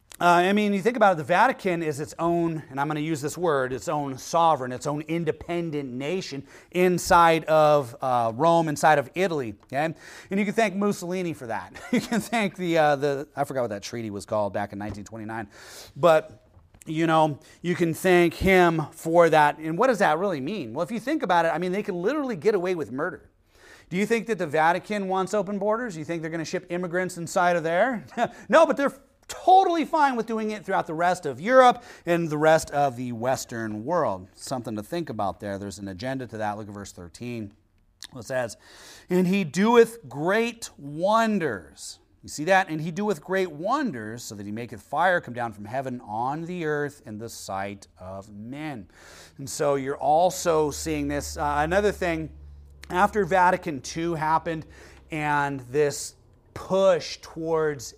you think about it, the Vatican is its own, and I'm going to use this word, its own sovereign, its own independent nation inside of Rome, inside of Italy. Okay? And you can thank Mussolini for that. You can thank I forgot what that treaty was called back in 1929. But, you can thank him for that. And what does that really mean? Well, if you think about it, they can literally get away with murder. Do you think that the Vatican wants open borders? Do you think they're going to ship immigrants inside of there? No, but they're totally fine with doing it throughout the rest of Europe and the rest of the Western world. Something to think about there. There's an agenda to that. Look at verse 13. It says, and he doeth great wonders. You see that? And he doeth great wonders, so that he maketh fire come down from heaven on the earth in the sight of men. And so you're also seeing this. Another thing, after Vatican II happened and this push towards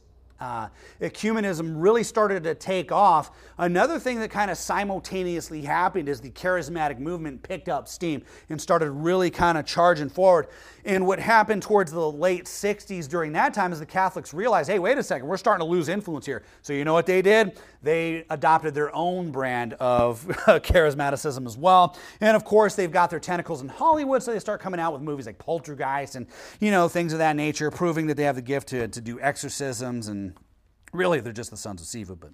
ecumenism really started to take off, another thing that kind of simultaneously happened is the charismatic movement picked up steam and started really kind of charging forward. And what happened towards the late 60s during that time is the Catholics realized, hey, wait a second, we're starting to lose influence here. So you know what they did? They adopted their own brand of charismaticism as well. And of course, they've got their tentacles in Hollywood, so they start coming out with movies like Poltergeist and, things of that nature, proving that they have the gift to do exorcisms. And really, they're just the sons of Siva, but,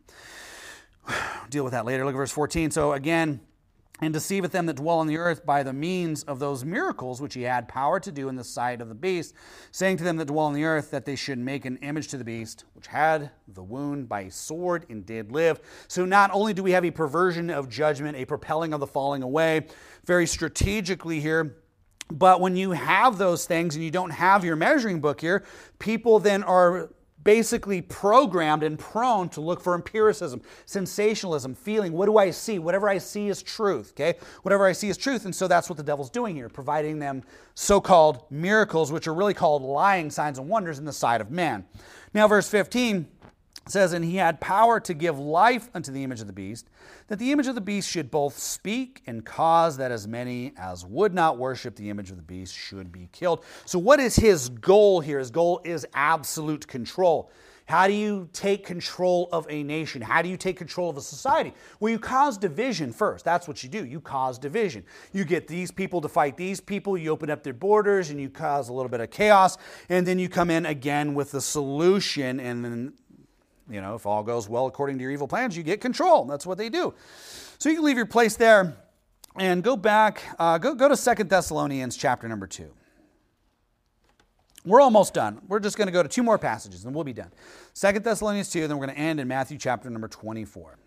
deal with that later. Look at verse 14. So again, and deceiveth them that dwell on the earth by the means of those miracles which he had power to do in the sight of the beast, saying to them that dwell on the earth that they should make an image to the beast, which had the wound by a sword and did live. So not only do we have a perversion of judgment, a propelling of the falling away, very strategically here, but when you have those things and you don't have your measuring book here, people then are basically programmed and prone to look for empiricism, sensationalism, feeling, what do I see? Whatever I see is truth, okay? Whatever I see is truth, and so that's what the devil's doing here, providing them so-called miracles, which are really called lying signs and wonders in the sight of man. Now, verse 15 It says, and he had power to give life unto the image of the beast, that the image of the beast should both speak and cause that as many as would not worship the image of the beast should be killed. So what is his goal here? His goal is absolute control. How do you take control of a nation? How do you take control of a society? Well, you cause division first. That's what you do. You cause division. You get these people to fight these people. You open up their borders and you cause a little bit of chaos. And then you come in again with the solution. And then, if all goes well according to your evil plans, you get control. That's what they do. So you can leave your place there and go back. Go to 2 Thessalonians chapter number 2. We're almost done. We're just going to go to 2 more passages and we'll be done. 2 Thessalonians 2, then we're going to end in Matthew chapter number 24.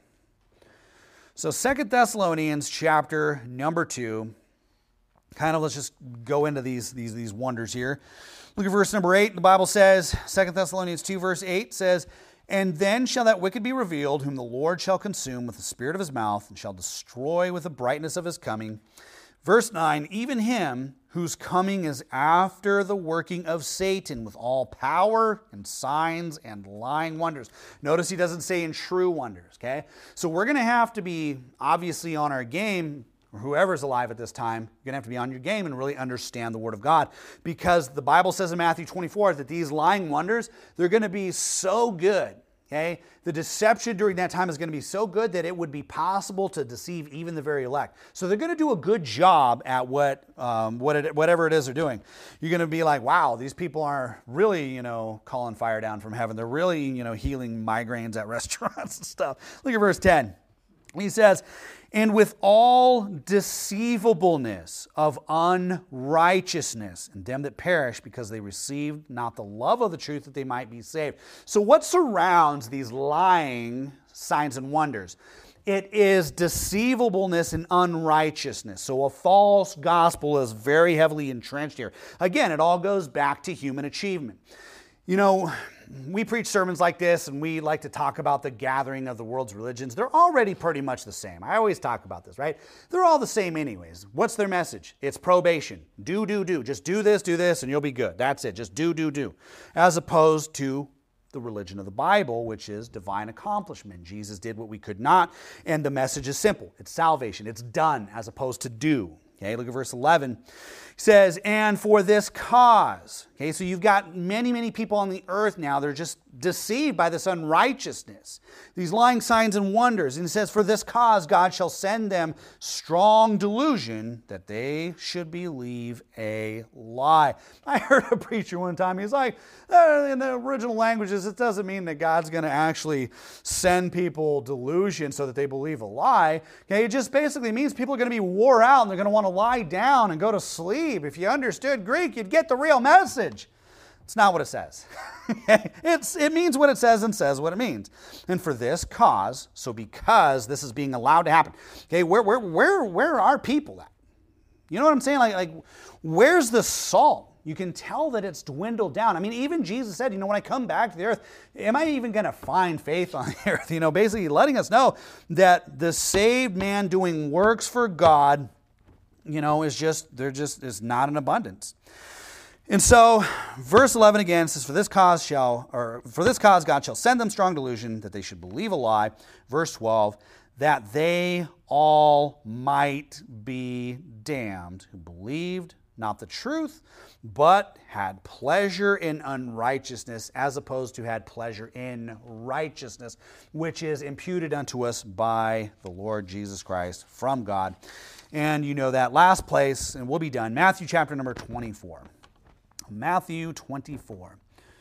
So 2 Thessalonians chapter number 2, let's just go into these wonders here. Look at verse number 8. The Bible says, 2 Thessalonians 2 verse 8 says, and then shall that wicked be revealed, whom the Lord shall consume with the spirit of his mouth, and shall destroy with the brightness of his coming. Verse 9, even him whose coming is after the working of Satan with all power and signs and lying wonders. Notice he doesn't say in true wonders, okay? So we're going to have to be obviously on our game, or whoever's alive at this time, you're going to have to be on your game and really understand the Word of God, because the Bible says in Matthew 24 that these lying wonders, they're going to be so good. Okay? The deception during that time is going to be so good that it would be possible to deceive even the very elect. So they're going to do a good job at whatever it is they're doing. You're going to be like, wow, these people are really, calling fire down from heaven. They're really, healing migraines at restaurants and stuff. Look at verse 10. He says, and with all deceivableness of unrighteousness, and them that perish because they received not the love of the truth that they might be saved. So what surrounds these lying signs and wonders? It is deceivableness and unrighteousness. So a false gospel is very heavily entrenched here. Again, it all goes back to human achievement. We preach sermons like this and we like to talk about the gathering of the world's religions. They're already pretty much the same. I always talk about this, right? They're all the same anyways. What's their message? It's probation. Do. Just do this, and you'll be good. That's it. Just do. As opposed to the religion of the Bible, which is divine accomplishment. Jesus did what we could not, and the message is simple. It's salvation. It's done as opposed to do. Okay, look at verse 11. He says, and for this cause. Okay, so you've got many people on the earth now. They're just deceived by this unrighteousness, these lying signs and wonders. And it says, for this cause God shall send them strong delusion that they should believe a lie. I heard a preacher one time. He's like, in the original languages, it doesn't mean that God's going to actually send people delusion so that they believe a lie. Okay, it just basically means people are going to be wore out and they're going to want to lie down and go to sleep. If you understood Greek, you'd get the real message. It's not what it says. It means what it says and says what it means. And for this cause, so because this is being allowed to happen, okay, where are people at? You know what I'm saying? Like where's the salt? You can tell that it's dwindled down. I mean, even Jesus said, when I come back to the earth, am I even going to find faith on the earth? Basically letting us know that the saved man doing works for God, is not in abundance. And so, verse 11 again says, for this cause God shall send them strong delusion, that they should believe a lie. Verse 12, that they all might be damned, who believed not the truth, but had pleasure in unrighteousness, as opposed to had pleasure in righteousness, which is imputed unto us by the Lord Jesus Christ from God. And that last place, and we'll be done, Matthew chapter number 24. Matthew 24.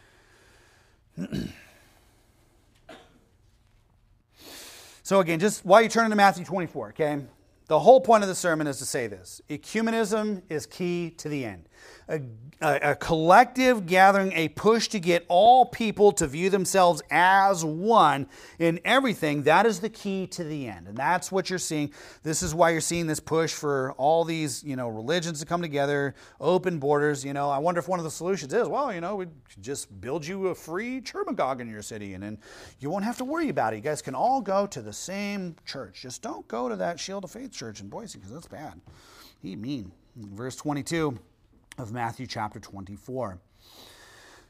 So again, just while you turn to Matthew 24, okay? The whole point of the sermon is to say this. Ecumenism is key to the end. A collective gathering, a push to get all people to view themselves as one in everything, that is the key to the end. And that's what you're seeing. This is why you're seeing this push for all these, religions to come together, open borders. I wonder if one of the solutions is, we just build you a free churmagogue in your city, and then you won't have to worry about it. You guys can all go to the same church. Just don't go to that Shield of Faith church in Boise, because that's bad. He mean. Verse 22 of Matthew chapter 24.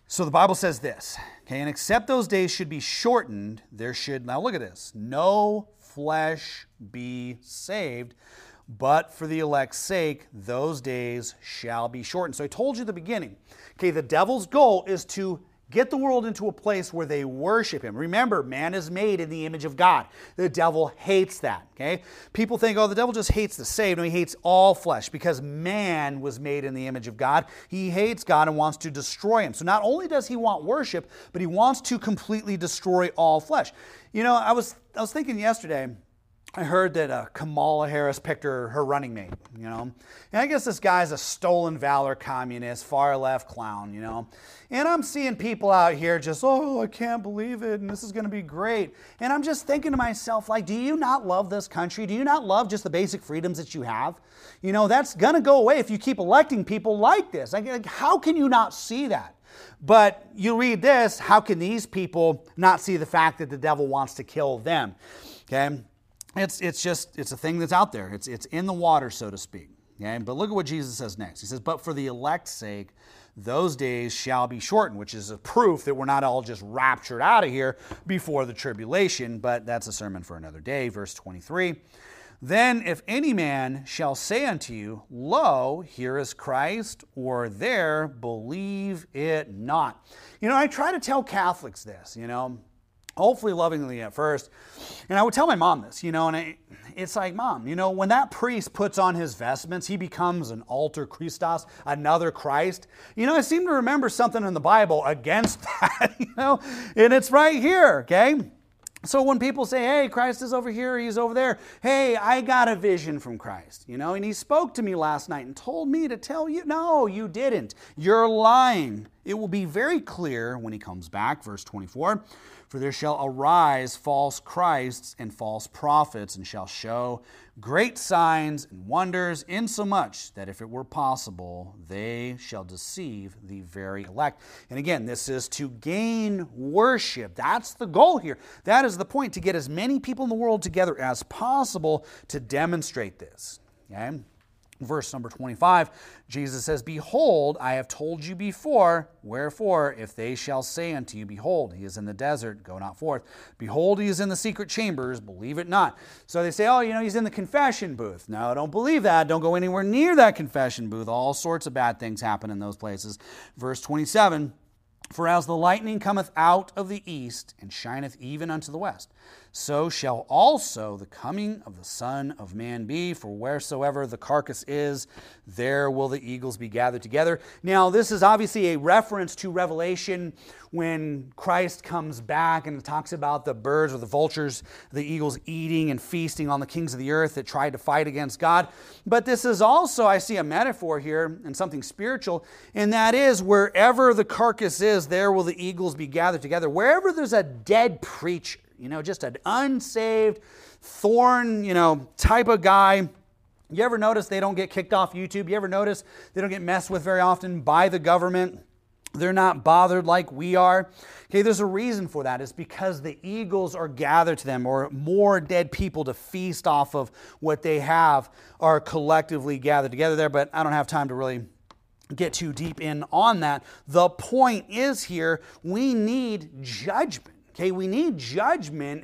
So the Bible says this, okay, and except those days should be shortened, there should, now look at this, no flesh be saved, but for the elect's sake, those days shall be shortened. So I told you at the beginning, okay, the devil's goal is to get the world into a place where they worship him. Remember, man is made in the image of God. The devil hates that, okay? People think, oh, the devil just hates the saved. No, he hates all flesh because man was made in the image of God. He hates God and wants to destroy him. So not only does he want worship, but he wants to completely destroy all flesh. You know, I was thinking yesterday, I heard that Kamala Harris picked her running mate, you know. And I guess this guy's a stolen valor communist, far left clown, you know. And I'm seeing people out here just, oh, I can't believe it, and this is going to be great. And I'm just thinking to myself, like, do you not love this country? Do you not love just the basic freedoms that you have? You know, that's going to go away if you keep electing people like this. Like, how can you not see that? But you read this, how can these people not see the fact that the devil wants to kill them? Okay? It's a thing that's out there. It's in the water, so to speak. Okay? But look at what Jesus says next. He says, but for the elect's sake, those days shall be shortened, which is a proof that we're not all just raptured out of here before the tribulation, but that's a sermon for another day. Verse 23, then if any man shall say unto you, lo, here is Christ, or there, believe it not. You know, I try to tell Catholics this, you know, hopefully lovingly at first. And I would tell my mom this, you know, and it's like, Mom, you know, when that priest puts on his vestments, he becomes an alter Christos, another Christ. You know, I seem to remember something in the Bible against that, you know, and it's right here, okay? So when people say, hey, Christ is over here, he's over there. Hey, I got a vision from Christ, you know, and he spoke to me last night and told me to tell you. No, you didn't. You're lying. It will be very clear when he comes back, verse 24, for there shall arise false Christs and false prophets, and shall show great signs and wonders, insomuch that if it were possible, they shall deceive the very elect. And again, this is to gain worship. That's the goal here. That is the point, to get as many people in the world together as possible to demonstrate this. Okay? Verse number 25, Jesus says, behold, I have told you before, wherefore, if they shall say unto you, behold, he is in the desert, go not forth. Behold, he is in the secret chambers, believe it not. So they say, oh, you know, he's in the confession booth. No, don't believe that. Don't go anywhere near that confession booth. All sorts of bad things happen in those places. Verse 27, for as the lightning cometh out of the east, and shineth even unto the west, so shall also the coming of the Son of Man be. For wheresoever the carcass is, there will the eagles be gathered together. Now, this is obviously a reference to Revelation when Christ comes back and it talks about the birds or the vultures, the eagles eating and feasting on the kings of the earth that tried to fight against God. But this is also, I see a metaphor here and something spiritual, and that is wherever the carcass is, there will the eagles be gathered together. Wherever there's a dead preacher, you know, just an unsaved, thorn, you know, type of guy. You ever notice they don't get kicked off YouTube? You ever notice they don't get messed with very often by the government? They're not bothered like we are. Okay, there's a reason for that. It's because the eagles are gathered to them, or more dead people to feast off of what they have are collectively gathered together there. But I don't have time to really get too deep in on that. The point is here, we need judgment. Okay, we need judgment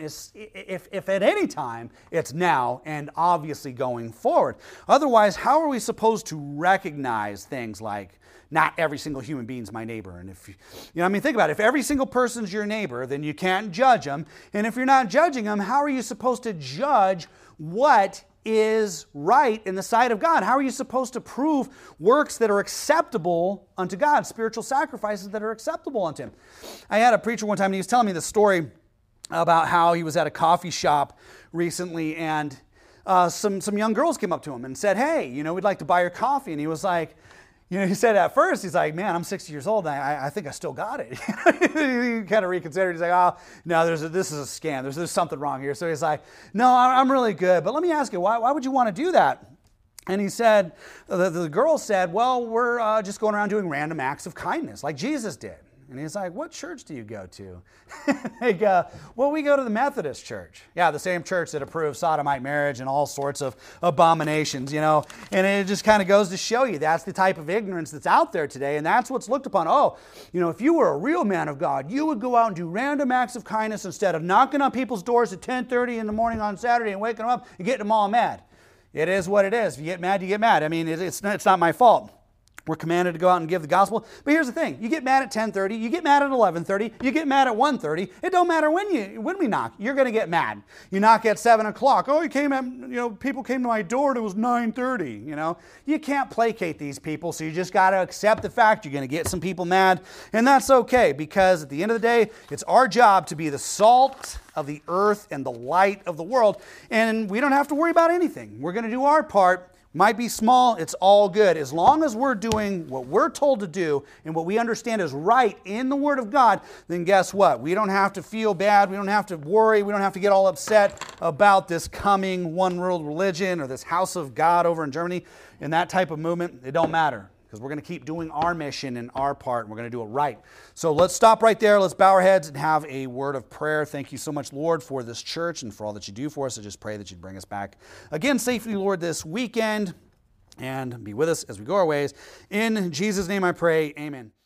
if at any time, it's now and obviously going forward. Otherwise, how are we supposed to recognize things like not every single human being is my neighbor? And if, you know, I mean, think about it. If every single person's your neighbor, then you can't judge them. And if you're not judging them, how are you supposed to judge what is right in the sight of God? How are you supposed to prove works that are acceptable unto God, spiritual sacrifices that are acceptable unto Him? I had a preacher one time, and he was telling me the story about how he was at a coffee shop recently, and some young girls came up to him and said, hey, you know, we'd like to buy your coffee. And he was like, you know, he said at first, he's like, man, I'm 60 years old, and I think I still got it. He kind of reconsidered. He's like, oh, no, this is a scam. There's something wrong here. So he's like, no, I'm really good. But let me ask you, why would you want to do that? And he said, the girl said, well, we're just going around doing random acts of kindness like Jesus did. And he's like, what church do you go to? They go, well, we go to the Methodist church. Yeah, the same church that approves sodomite marriage and all sorts of abominations, you know. And it just kind of goes to show you that's the type of ignorance that's out there today. And that's what's looked upon. Oh, you know, if you were a real man of God, you would go out and do random acts of kindness instead of knocking on people's doors at 10:30 in the morning on Saturday and waking them up and getting them all mad. It is what it is. If you get mad, you get mad. I mean, it's not my fault. We're commanded to go out and give the gospel. But here's the thing. You get mad at 10:30. You get mad at 11:30. You get mad at 1:30. It don't matter when we knock. You're going to get mad. You knock at 7 o'clock. Oh, people came to my door and it was 9:30. You know, you can't placate these people. So you just got to accept the fact you're going to get some people mad. And that's okay, because at the end of the day, it's our job to be the salt of the earth and the light of the world. And we don't have to worry about anything. We're going to do our part. Might be small, it's all good. As long as we're doing what we're told to do and what we understand is right in the Word of God, then guess what? We don't have to feel bad. We don't have to worry. We don't have to get all upset about this coming one world religion or this house of God over in Germany and that type of movement. It don't matter, because we're going to keep doing our mission and our part, and we're going to do it right. So let's stop right there. Let's bow our heads and have a word of prayer. Thank you so much, Lord, for this church and for all that you do for us. I just pray that you'd bring us back again safely, Lord, this weekend, and be with us as we go our ways. In Jesus' name I pray, amen.